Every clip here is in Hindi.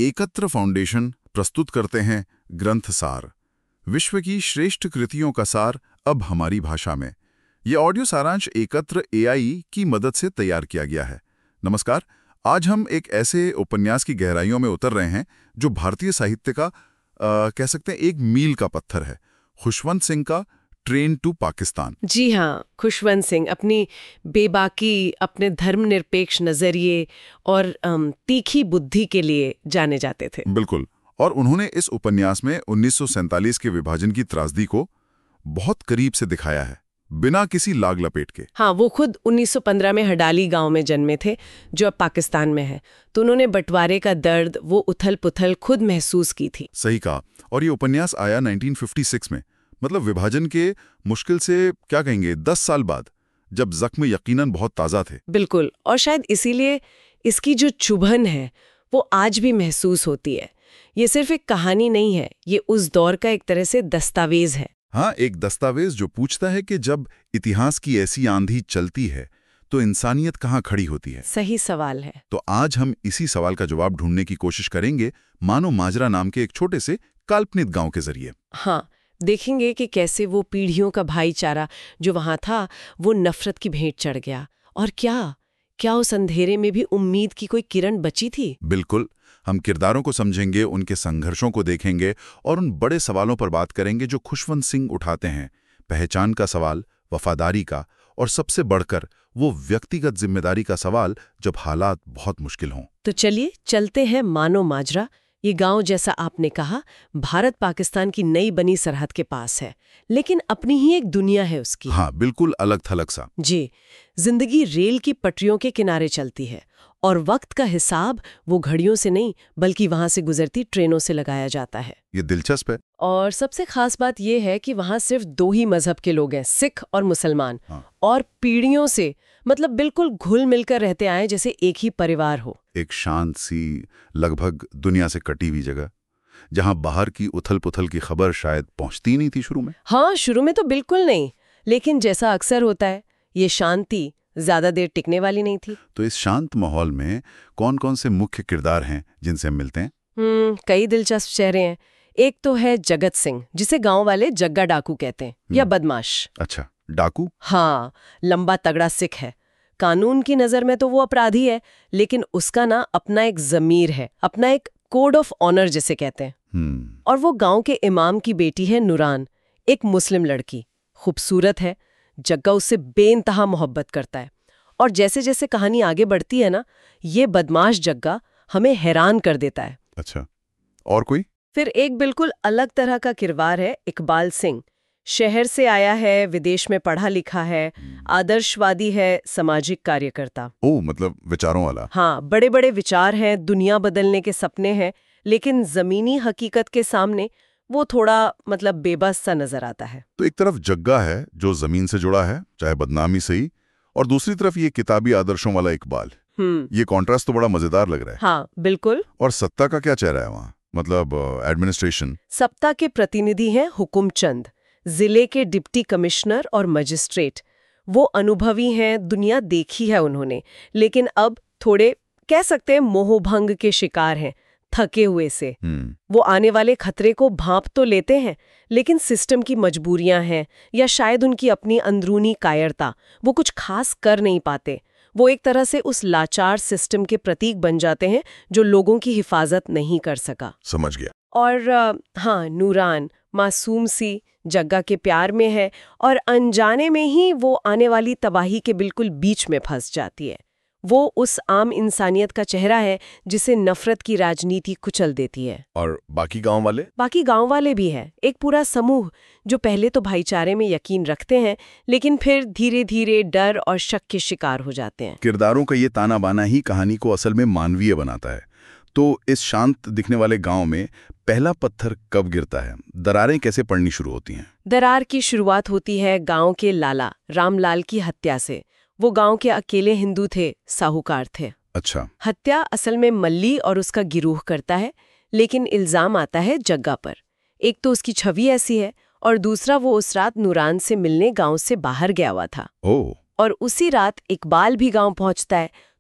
एकत्र फाउंडेशन प्रस्तुत करते हैं ग्रंथ सार, विश्व की श्रेष्ठ कृतियों का सार अब हमारी भाषा में। ये ऑडियो सारांश एकत्र एआई की मदद से तैयार किया गया है। नमस्कार, आज हम एक ऐसे उपन्यास की गहराइयों में उतर रहे हैं जो भारतीय साहित्य का कह सकते हैं एक मील का पत्थर है। खुशवंत सिंह का ट्रेन टू पाकिस्तान। जी हाँ, खुशवंत सिंह अपनी बेबाकी, अपने धर्मनिरपेक्ष नजरिए और तीखी बुद्धि के लिए जाने जाते थे। बिल्कुल, और उन्होंने इस उपन्यास में 1947 के विभाजन की त्रासदी को बहुत करीब से दिखाया है, बिना किसी लाग लपेट के। हाँ, वो खुद 1915 में हडाली गांव में जन्मे थे, जो अब पाकिस्तान में है। तो उन्होंने बंटवारे का दर्द, वो उथल पुथल खुद महसूस की थी। सही कहा। और ये उपन्यास आया 1956 में, मतलब विभाजन के मुश्किल से क्या कहेंगे 10 साल बाद, जब जख्म यकीनन बहुत ताज़ा थे। बिल्कुल, और शायद इसीलिए इसकी जो चुभन है वो आज भी महसूस होती है। ये सिर्फ एक कहानी नहीं है, ये उस दौर का एक तरह से दस्तावेज है। हाँ, एक दस्तावेज जो पूछता है कि जब इतिहास की ऐसी आंधी चलती है तो इंसानियत कहाँ खड़ी होती है। सही सवाल है। तो आज हम इसी सवाल का जवाब ढूंढने की कोशिश करेंगे मानो माजरा नाम के एक छोटे से काल्पनिक गांव के जरिए। हाँ, देखेंगे कि कैसे वो पीढ़ियों का भाईचारा जो वहां था वो नफरत की भेंट चढ़ गया, और क्या उस अंधेरे में भी उम्मीद की कोई किरण बची थी। बिल्कुल, हम किरदारों को समझेंगे, उनके संघर्षों को देखेंगे और उन बड़े सवालों पर बात करेंगे जो खुशवंत सिंह उठाते हैं। पहचान का सवाल, वफादारी का, और सबसे बढ़कर वो व्यक्तिगत जिम्मेदारी का सवाल जब हालात बहुत मुश्किल हों। तो चलिए चलते हैं मानो माजरा। ये गांव, जैसा आपने कहा, भारत पाकिस्तान की नई बनी सरहद के पास है, लेकिन अपनी ही एक दुनिया है उसकी। हाँ, बिल्कुल अलग थलग सा। जी, जिंदगी रेल की पटरियों के किनारे चलती है, और वक्त का हिसाब वो घड़ियों से नहीं बल्कि वहां से गुजरती ट्रेनों से लगाया जाता है। ये दिलचस्प है। और सबसे खास बात यह है कि वहां सिर्फ दो ही मजहब के लोग हैं, सिख और मुसलमान। हाँ। और पीढ़ियों से, मतलब बिल्कुल घुल मिलकर रहते आए, जैसे एक ही परिवार हो। एक शांत सी, लगभग दुनिया से कटी हुई जगह, जहां बाहर की उथल पुथल की खबर शायद पहुंचती नहीं थी शुरू में। हाँ, शुरू में तो बिल्कुल नहीं, लेकिन जैसा अक्सर होता है, ये शांति ज्यादा देर टिकने वाली नहीं थी। तो इस शांत माहौल में कौन कौन से मुख्य किरदार हैं जिनसे हम मिलते हैं? कई दिलचस्प चेहरे हैं। एक तो है जगत सिंह, जिसे गांव वाले जग्गा डाकू कहते हैं, या बदमाश। अच्छा, डाकू? हाँ, लंबा तगड़ा सिख है। कानून की नजर में तो वो अपराधी है, लेकिन उसका ना अपना एक जमीर है, अपना एक कोड ऑफ ऑनर जिसे कहते हैं। और वो गांव के इमाम की बेटी है नूरान, एक मुस्लिम लड़की, खूबसूरत है। जग्गा उससे बेइंतहा मोहब्बत करता है। और जैसे जैसे कहानी आगे बढ़ती है ना, ये बदमाश जग्गा हमें हैरान कर देता है। अच्छा, और कोई? फिर एक बिल्कुल अलग तरह का किरदार है इकबाल सिंह। शहर से आया है, विदेश में पढ़ा लिखा है, आदर्शवादी है, सामाजिक कार्यकर्ता। ओह, मतलब विचारों वाला। हाँ, बड़े बड़े विचार हैं, दुनिया बदलने के सपने हैं, लेकिन जमीनी हकीकत के सामने वो थोड़ा मतलब बेबस सा नजर आता है। तो एक तरफ जग्गा है जो जमीन से जुड़ा है, चाहे बदनामी से ही, और दूसरी तरफ ये किताबी आदर्शों वाला इकबाल। ये कॉन्ट्रास्ट तो बड़ा मजेदार लग रहा है। हाँ, बिल्कुल। और सत्ता का क्या चेहरा है वहाँ, मतलब एडमिनिस्ट्रेशन? सत्ता के प्रतिनिधि हैं हुकुमचंद, जिले के डिप्टी कमिश्नर और मजिस्ट्रेट। वो अनुभवी हैं, दुनिया देखी है उन्होंने, लेकिन अब थोड़े कह सकते हैं मोहभंग के शिकार हैं, थके हुए से। वो आने वाले खतरे को भांप तो लेते हैं, लेकिन सिस्टम की मजबूरियां हैं, या शायद उनकी अपनी अंदरूनी कायरता, वो कुछ खास कर नहीं पाते। वो एक तरह से उस लाचार सिस्टम के प्रतीक बन जाते हैं जो लोगों की हिफाजत नहीं कर सका। समझ गया। और हाँ, नूरान मासूम सी जग्गा के प्यार में है, और अनजाने में ही वो आने वाली तबाही के बिल्कुल बीच में फंस जाती है। वो उस आम इंसानियत का चेहरा है जिसे नफरत की राजनीति कुचल देती है। और बाकी गांव वाले? बाकी गांव वाले भी हैं, एक पूरा समूह जो पहले तो भाईचारे में यकीन रखते हैं, लेकिन फिर धीरे धीरे डर और शक के शिकार हो जाते हैं। किरदारों का ये ताना बाना ही कहानी को असल में मानवीय बनाता है। तो इस शांत दिखने वाले गांव में पहला पत्थर कब गिरता है? दरारें कैसे पड़नी शुरू होती हैं? दरार की शुरुआत होती है गांव के लाला रामलाल की हत्या से। वो गांव के अकेले हिंदू थे, साहूकार थे। अच्छा। हत्या असल में मल्ली और उसका गिरोह करता है, लेकिन इल्जाम आता है जग्गा पर। एक तो उसकी छवि ऐसी है, और दूसरा वो उस रात नूरान से मिलने गांव से बाहर गया हुआ था। ओह। और उसी रात इकबाल भी गांव पहुंचता है,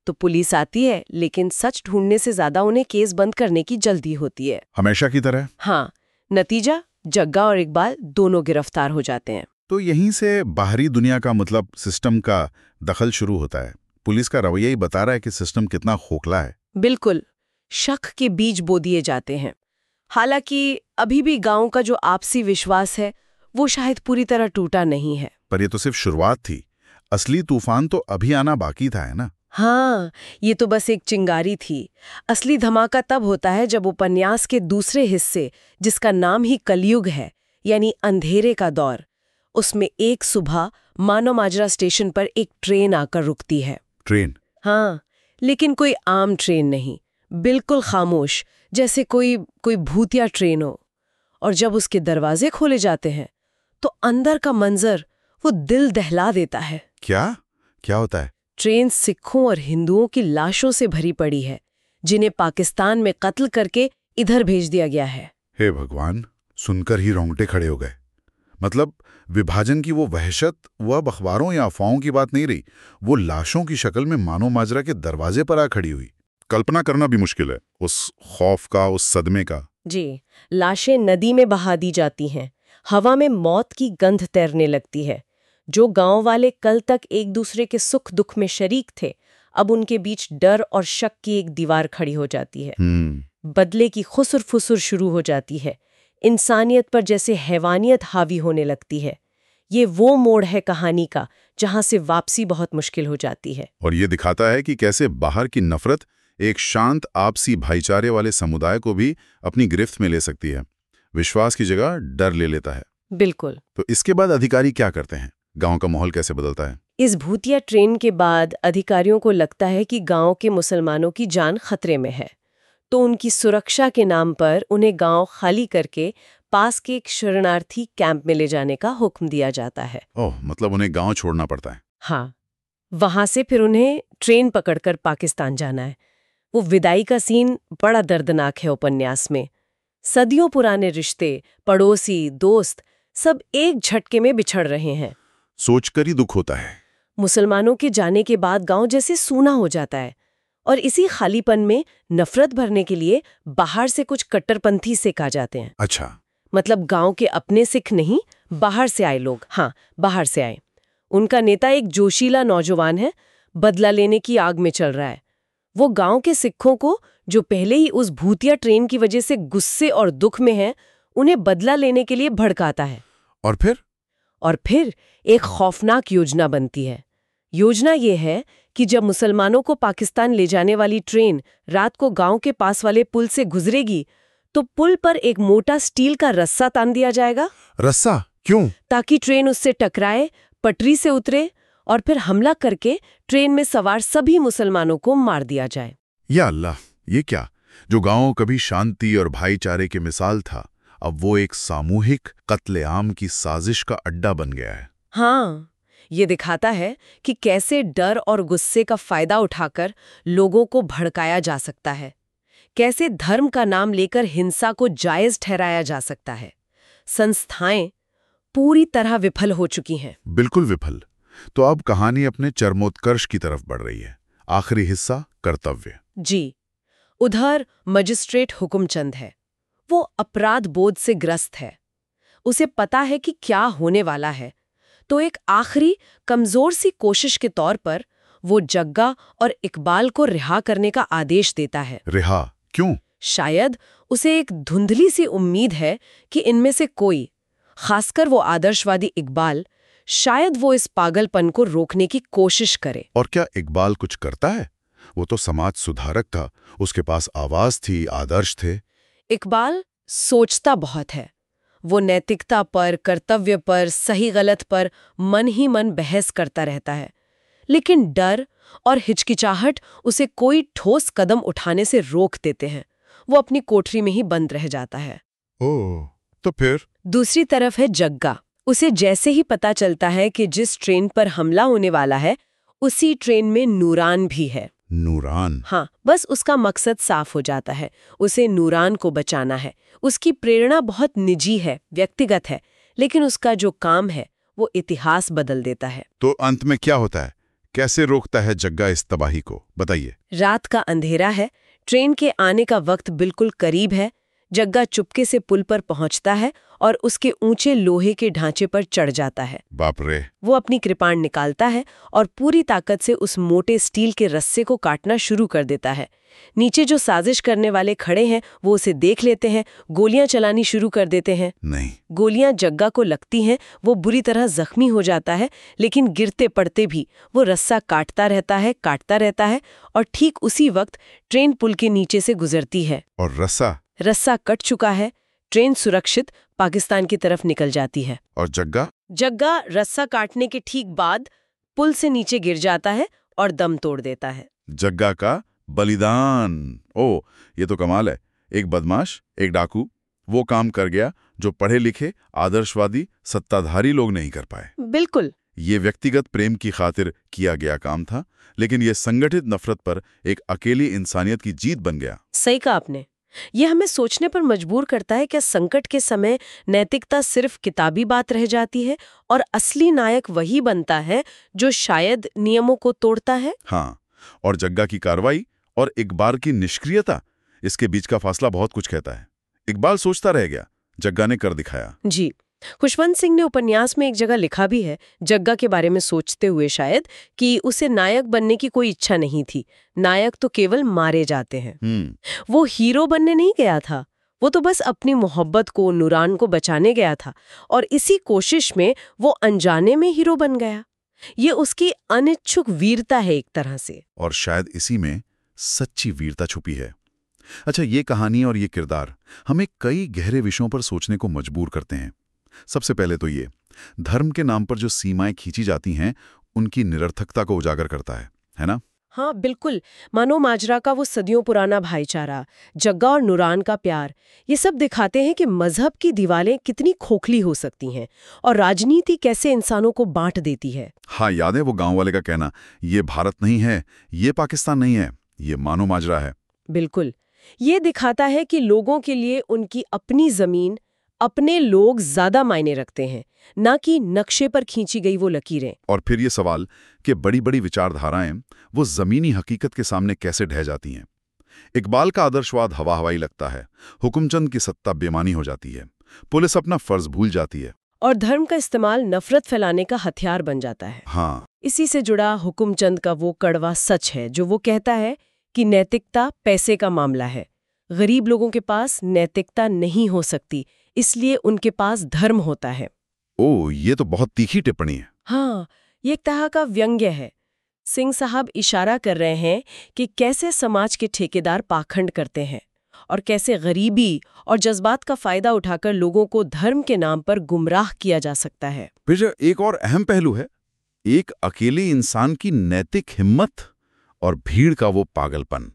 तो पुलिस आती है, लेकिन सच ढूंढने से ज्यादा उन्हें केस बंद करने की जल्दी होती है। हमेशा की तरह। हाँ, नतीजा जग्गा और इकबाल दोनों गिरफ्तार हो जाते हैं। तो यहीं से बाहरी दुनिया का मतलब सिस्टम का दखल शुरू होता है। पुलिस का रवैया ही बता रहा है कि सिस्टम कितना खोखला है। बिल्कुल, शक के बीज बो दिए जाते हैं। हालांकि अभी भी गांव का जो आपसी विश्वास है वो शायद पूरी तरह टूटा नहीं है। पर ये तो सिर्फ शुरुआत थी, असली तूफान तो अभी आना बाकी था, है ना? हाँ, ये तो बस एक चिंगारी थी। असली धमाका तब होता है जब उपन्यास के दूसरे हिस्से, जिसका नाम ही कलयुग है, यानी अंधेरे का दौर, उसमें एक सुबह मानो माजरा स्टेशन पर एक ट्रेन आकर रुकती है। ट्रेन? हाँ, लेकिन कोई आम ट्रेन नहीं, बिल्कुल खामोश, जैसे कोई भूतिया ट्रेन हो। और जब उसके दरवाजे खोले जाते हैं तो अंदर का मंजर वो दिल दहला देता है। क्या होता है? ट्रेन सिखों और हिंदुओं की लाशों से भरी पड़ी है, जिन्हें पाकिस्तान में कत्ल करके इधर भेज दिया गया है। हे भगवान, सुनकर ही रोंगटे खड़े हो गए। मतलब विभाजन की वो वहशत वो अब अखबारों या अफवाहों की बात नहीं रही, वो लाशों की शक्ल में मानो माजरा के दरवाजे पर आ खड़ी हुई। कल्पना करना भी मुश्किल है उस खौफ का, उस सदमे का। जी, लाशें नदी में बहा दी जाती हैं, हवा में मौत की गंध तैरने लगती है। जो गांव वाले कल तक एक दूसरे के सुख दुख में शरीक थे, अब उनके बीच डर और शक की एक दीवार खड़ी हो जाती है। बदले की खुसुर फुसुर शुरू हो जाती है। इंसानियत पर जैसे हैवानियत हावी होने लगती है। ये वो मोड़ है कहानी का जहां से वापसी बहुत मुश्किल हो जाती है। और ये दिखाता है कि कैसे बाहर की नफरत एक शांत आपसी भाईचारे वाले समुदाय को भी अपनी गिरफ्त में ले सकती है। विश्वास की जगह डर ले लेता है। बिल्कुल। तो इसके बाद अधिकारी क्या करते हैं? गांव का माहौल कैसे बदलता है? इस भूतिया ट्रेन के बाद अधिकारियों को लगता है कि गांव के मुसलमानों की जान खतरे में है, तो उनकी सुरक्षा के नाम पर उन्हें गांव खाली करके पास के एक शरणार्थी कैंप में ले जाने का हुक्म दिया जाता है। ओह, मतलब उन्हें गांव छोड़ना पड़ता है। हाँ, वहां से फिर उन्हें ट्रेन पकड़कर पाकिस्तान जाना है। वो विदाई का सीन बड़ा दर्दनाक है उपन्यास में। सदियों पुराने रिश्ते, पड़ोसी, दोस्त सब एक झटके में बिछड़ रहे हैं। सोचकर ही दुख होता है। मुसलमानों के जाने के बाद गांव जैसे सूना हो जाता है, और इसी खालीपन में नफरत भरने के लिए बाहर से कुछ कट्टरपंथी सिख आ जाते हैं। अच्छा, मतलब गांव के अपने सिख नहीं, बाहर से आए लोग। हाँ, बाहर से आए। उनका नेता एक जोशीला नौजवान है, बदला लेने की आग में चल रहा है। वो गांव के सिखों को, जो पहले ही उस भूतिया ट्रेन की वजह से गुस्से और दुख में हैं, उन्हें बदला लेने के लिए भड़काता है। और फिर एक खौफनाक योजना बनती है। योजना ये है कि जब मुसलमानों को पाकिस्तान ले जाने वाली ट्रेन रात को गांव के पास वाले पुल से गुजरेगी, तो पुल पर एक मोटा स्टील का रस्सा तान दिया जाएगा। रस्सा क्यों? ताकि ट्रेन उससे टकराए, पटरी से उतरे और फिर हमला करके ट्रेन में सवार सभी मुसलमानों को मार दिया जाए। या अल्लाह, ये क्या? जो गांव कभी शांति और भाईचारे की मिसाल था, अब वो एक सामूहिक कत्लेआम की साजिश का अड्डा बन गया है। हाँ, ये दिखाता है कि कैसे डर और गुस्से का फायदा उठाकर लोगों को भड़काया जा सकता है, कैसे धर्म का नाम लेकर हिंसा को जायज ठहराया जा सकता है। संस्थाएं पूरी तरह विफल हो चुकी हैं। बिल्कुल विफल। तो अब कहानी अपने चरमोत्कर्ष की तरफ बढ़ रही है। आखिरी हिस्सा, कर्तव्य। जी, उधर मजिस्ट्रेट हुकुमचंद है। वो अपराध बोध से ग्रस्त है। उसे पता है कि क्या होने वाला है, तो एक आखिरी कमजोर सी कोशिश के तौर पर वो जग्गा और इकबाल को रिहा करने का आदेश देता है। रिहा क्यों? शायद उसे एक धुंधली सी उम्मीद है कि इनमें से कोई, खासकर वो आदर्शवादी इकबाल, शायद वो इस पागलपन को रोकने की कोशिश करे। और क्या इकबाल कुछ करता है? वो तो समाज सुधारक था, उसके पास आवाज थी, आदर्श थे। इकबाल सोचता बहुत है। वो नैतिकता पर, कर्तव्य पर, सही गलत पर मन ही मन बहस करता रहता है, लेकिन डर और हिचकिचाहट उसे कोई ठोस कदम उठाने से रोक देते हैं। वो अपनी कोठरी में ही बंद रह जाता है। ओह, तो फिर? दूसरी तरफ है जग्गा। उसे जैसे ही पता चलता है कि जिस ट्रेन पर हमला होने वाला है, उसी ट्रेन में नूरान भी है। नूरान? हाँ, बस उसका मकसद साफ हो जाता है। उसे नूरान को बचाना है। उसकी प्रेरणा बहुत निजी है, व्यक्तिगत है, लेकिन उसका जो काम है वो इतिहास बदल देता है। तो अंत में क्या होता है? कैसे रोकता है जग्गा इस तबाही को, बताइए। रात का अंधेरा है, ट्रेन के आने का वक्त बिल्कुल करीब है। जग्गा चुपके से पुल पर पहुंचता है और उसके ऊंचे लोहे के ढांचे पर चढ़ जाता है। बाप रे। वो अपनी कृपाण निकालता है और पूरी ताकत से उस मोटे स्टील के रस्से को काटना शुरू कर देता है। नीचे जो साजिश करने वाले खड़े हैं वो उसे देख लेते हैं, गोलियां चलानी शुरू कर देते हैं। नहीं। गोलियां जग्गा को लगती हैं, वो बुरी तरह जख्मी हो जाता है, लेकिन गिरते पड़ते भी वो रस्सा काटता रहता है और ठीक उसी वक्त ट्रेन पुल के नीचे से गुजरती है। और रस्सा कट चुका है, ट्रेन सुरक्षित पाकिस्तान की तरफ निकल जाती है। और जग्गा रस्सा काटने के ठीक बाद पुल से नीचे गिर जाता है और दम तोड़ देता है। जग्गा का बलिदान। ओ, ये तो कमाल है। एक बदमाश, एक डाकू, वो काम कर गया जो पढ़े लिखे, आदर्शवादी, सत्ताधारी लोग नहीं कर पाए। बिल्कुल। ये व्यक्तिगत प्रेम की खातिर किया गया काम था, लेकिन ये संगठित नफरत पर एक अकेली इंसानियत की जीत बन गया। सही कहा आपने। ये हमें सोचने पर मजबूर करता है कि संकट के समय नैतिकता सिर्फ किताबी बात रह जाती है और असली नायक वही बनता है जो शायद नियमों को तोड़ता है। हाँ, और जग्गा की कार्रवाई और इकबाल की निष्क्रियता, इसके बीच का फासला बहुत कुछ कहता है। इकबाल सोचता रह गया, जग्गा ने कर दिखाया। जी, खुशवंत सिंह ने उपन्यास में एक जगह लिखा भी है, जग्गा के बारे में सोचते हुए शायद, कि उसे नायक बनने की कोई इच्छा नहीं थी। नायक तो केवल मारे जाते हैं। वो हीरो बनने नहीं गया था, वो तो बस अपनी मोहब्बत को, नूरान को बचाने गया था, और इसी कोशिश में वो अनजाने में हीरो बन गया। ये उसकी अनिच्छुक वीरता है एक तरह से। और शायद इसी में सच्ची वीरता छुपी है। अच्छा, ये कहानी और ये किरदार हमें कई गहरे विषयों पर सोचने को मजबूर करते हैं। सबसे पहले तो ये धर्म के नाम पर जो सीमाएं खींची जाती हैं, उनकी निरर्थकता को उजागर करता है ना? हाँ बिल्कुल। मानो माजरा का वो सदियों पुराना भाईचारा, जग्गा और नूरान का प्यार, ये सब दिखाते हैं कि मजहब की दीवारें कितनी खोखली हो सकती हैं और राजनीति कैसे इंसानों को बांट देती है। हाँ, याद है वो गांव वाले का कहना, ये भारत नहीं है, ये पाकिस्तान नहीं है, ये मानो माजरा है। बिल्कुल। ये दिखाता है कि लोगों के लिए उनकी अपनी जमीन, अपने लोग ज्यादा मायने रखते हैं, ना कि नक्शे पर खींची गई वो लकीरें। और फिर ये सवाल कि बड़ी बड़ी विचारधाराएं वो जमीनी हकीकत के सामने कैसे ढह जाती हैं। इकबाल का आदर्शवाद हवा हवाई लगता है, हुकुमचंद की सत्ता बेमानी हो जाती है, पुलिस अपना फर्ज भूल जाती है, और धर्म का इस्तेमाल नफरत फैलाने का हथियार बन जाता है। हाँ, इसी से जुड़ा हुकुमचंद का वो कड़वा सच है जो वो कहता है कि नैतिकता पैसे का मामला है। गरीब लोगों के पास नैतिकता नहीं हो सकती, इसलिए उनके पास धर्म होता है। ओह, ये तो बहुत तीखी टिप्पणी है। हाँ, ये एक तरह का व्यंग्य है। सिंह साहब इशारा कर रहे हैं कि कैसे समाज के ठेकेदार पाखंड करते हैं और कैसे गरीबी और जज्बात का फायदा उठाकर लोगों को धर्म के नाम पर गुमराह किया जा सकता है। फिर एक और अहम पहलू है, एक अकेले इंसान की नैतिक हिम्मत और भीड़ का वो पागलपन।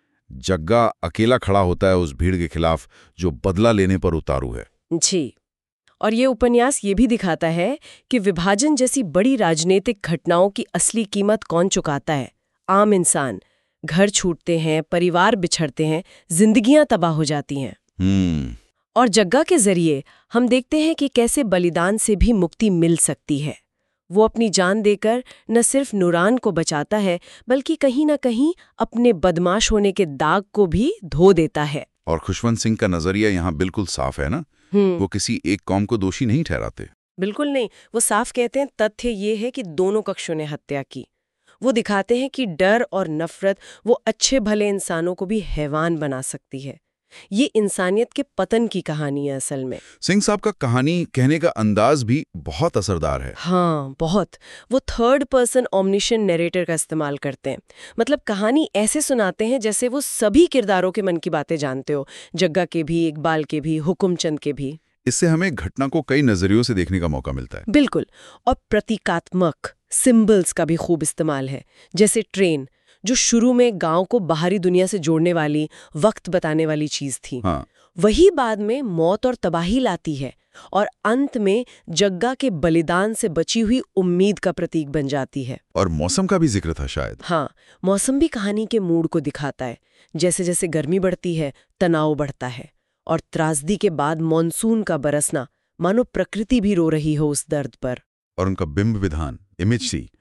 जग्गा अकेला खड़ा होता है उस भीड़ के खिलाफ जो बदला लेने पर उतारू है। जी, और ये उपन्यास ये भी दिखाता है कि विभाजन जैसी बड़ी राजनीतिक घटनाओं की असली कीमत कौन चुकाता है। आम इंसान। घर छूटते हैं, परिवार बिछड़ते हैं, जिंदगियां तबाह हो जाती हैं। और जग्गा के जरिए हम देखते हैं कि कैसे बलिदान से भी मुक्ति मिल सकती है। वो अपनी जान देकर न सिर्फ नूरान को बचाता है, बल्कि कहीं न कहीं अपने बदमाश होने के दाग को भी धो देता है। और खुशवंत सिंह का नजरिया यहाँ बिल्कुल साफ है ना। वो किसी एक कौम को दोषी नहीं ठहराते। बिल्कुल नहीं। वो साफ कहते हैं तथ्य ये है कि दोनों पक्षों ने हत्या की। वो दिखाते हैं कि डर और नफरत वो अच्छे भले इंसानों को भी हैवान बना सकती है। ये इंसानियत के पतन की कहानी है असल में। सिंह साहब का कहानी कहने का अंदाज भी बहुत असरदार है। हाँ, बहुत। वो थर्ड पर्सन ओमनिशन नरेटर का इस्तेमाल करते हैं। मतलब कहानी ऐसे सुनाते हैं जैसे वो सभी किरदारों के मन की बातें जानते हो, जग्गा के भी, इकबाल के भी, हुकुमचंद के भी। इससे हमें घटना को कई नजरियों से देखने का मौका मिलता है। बिल्कुल। और प्रतीकात्मक सिंबल्स का भी खूब इस्तेमाल है, जैसे ट्रेन, जो शुरू में गांव को बाहरी दुनिया से जोड़ने वाली, वक्त बताने वाली चीज थी। हाँ। वही बाद में मौत और तबाही लाती है और अंत में जग्गा के बलिदान से बची हुई उम्मीद का प्रतीक बन जाती है। और मौसम का भी जिक्र था शायद। हाँ, मौसम भी कहानी के मूड को दिखाता है। जैसे जैसे गर्मी बढ़ती है, तनाव बढ़ता है, और त्रासदी के बाद मॉनसून का बरसना, मानो प्रकृति भी रो रही हो उस दर्द पर। और उनका बिंब विधान, इमेज सी,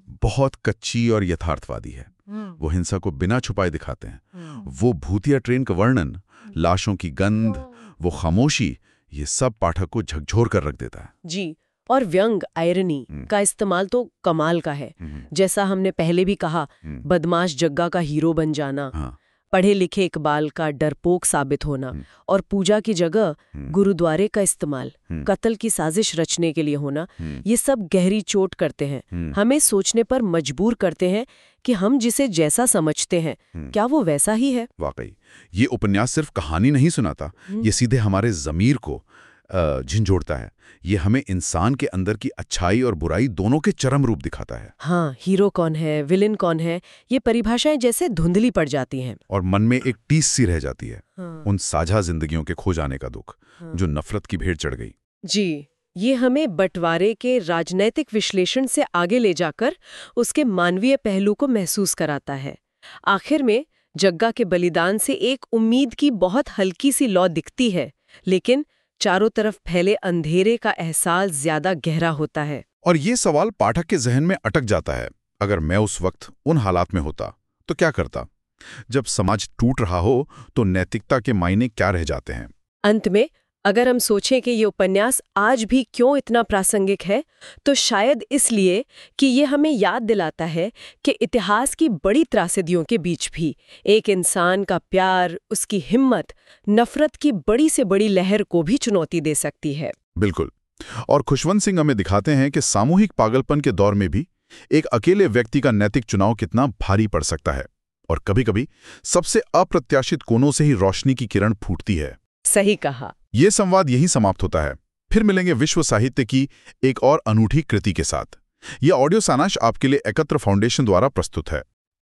बहुत कच्ची और यथार्थवादी है। वो हिंसा को बिना छुपाए दिखाते हैं। वो भूतिया ट्रेन का वर्णन, लाशों की गंध, वो खामोशी, ये सब पाठक को झकझोर कर रख देता है। जी, और व्यंग आयरनी का इस्तेमाल तो कमाल का है। जैसा हमने पहले भी कहा, बदमाश जग्गा का हीरो बन जाना, पढ़े लिखे इकबाल का डरपोक साबित होना, और पूजा की जगह गुरुद्वारे का इस्तेमाल कत्ल की साजिश रचने के लिए होना, ये सब गहरी चोट करते हैं। हमें सोचने पर मजबूर करते हैं कि हम जिसे जैसा समझते हैं क्या वो वैसा ही है। वाकई ये उपन्यास सिर्फ कहानी नहीं सुनाता, ये सीधे हमारे ज़मीर को झिंझोड़ता है। ये हमें इंसान के अंदर की अच्छाई और बुराई दोनों के चरम रूप दिखाता है। हाँ, हीरो कौन है, विलेन कौन है, ये परिभाषाएं जैसे धुंधली पड़ जाती हैं और मन में एक टीस सी रह जाती है। उन साझा जिंदगियों के खो जाने का दुख, जो नफरत की भेंट चढ़ गई। जी, ये हमें बंटवारे के राजनैतिक विश्लेषण से आगे ले जाकर उसके मानवीय पहलू को महसूस कराता है। आखिर में जग्गा के बलिदान से एक उम्मीद की बहुत हल्की सी लौ दिखती है, लेकिन चारों तरफ फैले अंधेरे का एहसास ज्यादा गहरा होता है। और ये सवाल पाठक के जहन में अटक जाता है, अगर मैं उस वक्त उन हालात में होता तो क्या करता? जब समाज टूट रहा हो तो नैतिकता के मायने क्या रह जाते हैं? अंत में अगर हम सोचें कि ये उपन्यास आज भी क्यों इतना प्रासंगिक है, तो शायद इसलिए कि ये हमें याद दिलाता है कि इतिहास की बड़ी त्रासदियों के बीच भी एक इंसान का प्यार, उसकी हिम्मत, नफरत की बड़ी से बड़ी लहर को भी चुनौती दे सकती है। बिल्कुल। और खुशवंत सिंह हमें दिखाते हैं कि सामूहिक पागलपन के दौर में भी एक अकेले व्यक्ति का नैतिक चुनाव कितना भारी पड़ सकता है, और कभी-कभी सबसे अप्रत्याशित कोनों से ही रोशनी की किरण फूटती है। सही कहा। ये संवाद यहीं समाप्त होता है। फिर मिलेंगे विश्व साहित्य की एक और अनूठी कृति के साथ। यह ऑडियो सारांश आपके लिए एकत्र फाउंडेशन द्वारा प्रस्तुत है।